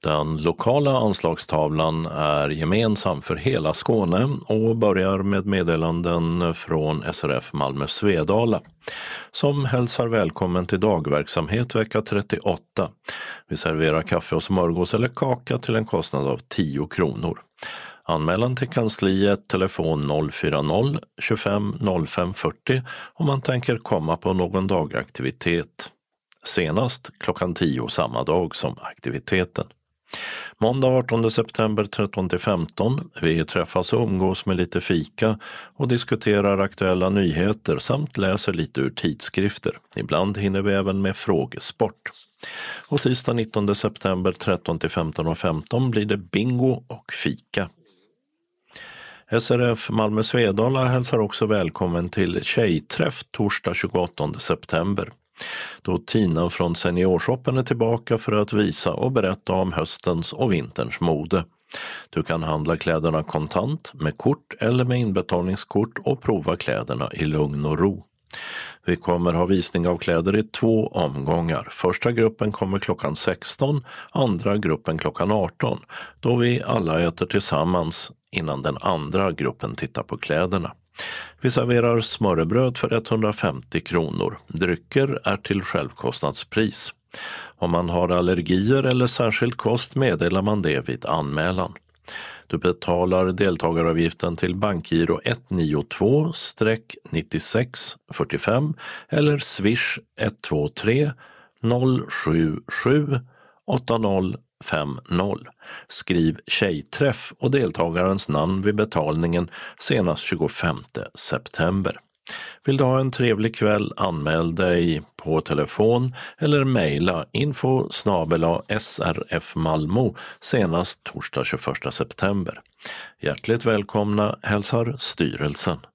Den lokala anslagstavlan är gemensam för hela Skåne och börjar med meddelanden från SRF Malmö Svedala som hälsar välkommen till dagverksamhet vecka 38. Vi serverar kaffe och smörgås eller kaka till en kostnad av 10 kronor. Anmälan till kansliet telefon 040 25 05 40 om man tänker komma på någon dagaktivitet. Senast klockan 10 samma dag som aktiviteten. Måndag 18 september 13-15. Vi träffas och umgås med lite fika och diskuterar aktuella nyheter samt läser lite ur tidskrifter. Ibland hinner vi även med frågesport. Och tisdag 19 september 13-15 blir det bingo och fika. SRF Malmö Svedala hälsar också välkommen till tjejträff torsdag 28 september. Då Tina från Seniorshoppen är tillbaka för att visa och berätta om höstens och vinterns mode. Du kan handla kläderna kontant, med kort eller med inbetalningskort och prova kläderna i lugn och ro. Vi kommer ha visning av kläder i 2 omgångar. Första gruppen kommer klockan 16, andra gruppen klockan 18, då vi alla äter tillsammans innan den andra gruppen tittar på kläderna. Vi serverar smörrebröd för 150 kronor. Drycker är till självkostnadspris. Om man har allergier eller särskild kost meddelar man det vid anmälan. Du betalar deltagaravgiften till bankgiro 192-9645 eller swish 123 077 8050. Skriv tjejträff och deltagarens namn vid betalningen senast 25 september. Vill du ha en trevlig kväll, anmäl dig på telefon eller mejla info@srfmalmo senast torsdag 21 september. Hjärtligt välkomna hälsar styrelsen.